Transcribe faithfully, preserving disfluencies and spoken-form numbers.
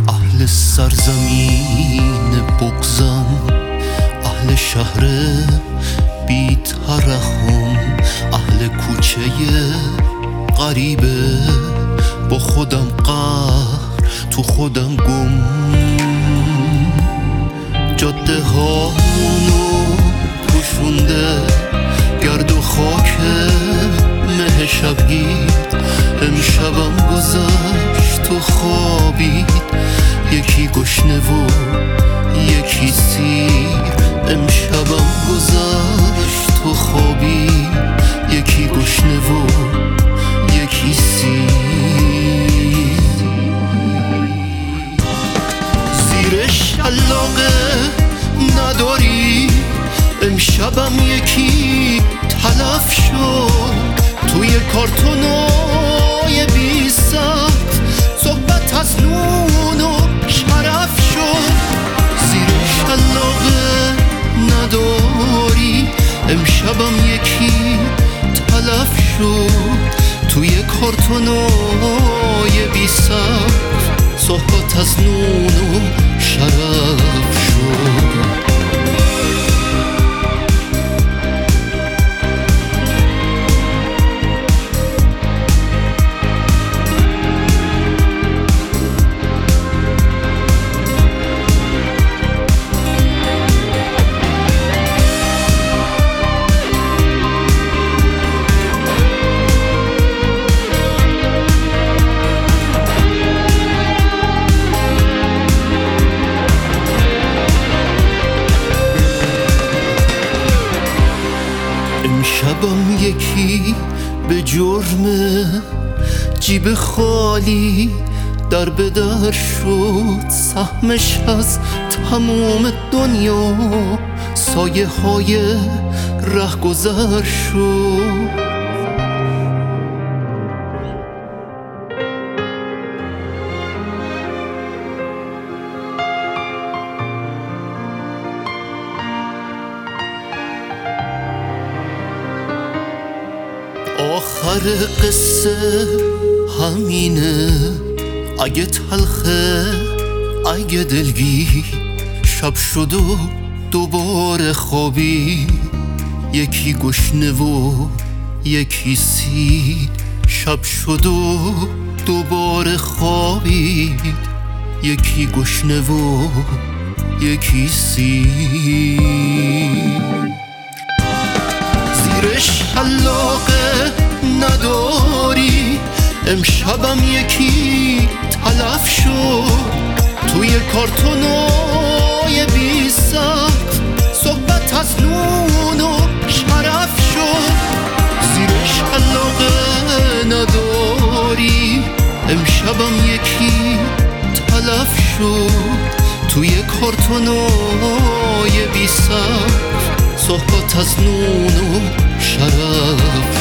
اهل سرزمین بغضم، اهل شهر بی ترحم، اهل کوچه غریبه، با خودم قهر تو خودم گم. جاده هامونو پوشونده گرد و خاک مه شبگیر. امشبم گذشت و خوابید، یکی گشنه و یکی سیر. امشبم گذشت و خوابید، یکی گشنه و یکی سیر. زیر شلاقه نداری، امشبم یکی تلف شد توی کارتونای بی سخت. صحبت از نون و شرف شد. زیر شلاقه نداری، امشبم یکی تلف شد توی کارتونای بی سخت. صحبت از نون و شرف شد. امشبم یکی به جرم جیب خالی در به در شد. سهمش از تمام دنیا سایه های ره گذر شد. آخر قصه همینه، اگه تلخه اگه دلگیر. شب شد و دوباره خوابی، یکی گشنه و یکی سیر. شب شد و دوباره خوابید، یکی گشنه و یکی سیر. زیر شلاقه نداری، امشبم یکی تلف شد توی کارتونای بی سخت. صحبت از نون و شرف شد. زیر شلاقه نداری، امشبم یکی تلف شد توی کارتونای بی سخت. صحبت از نون و شرف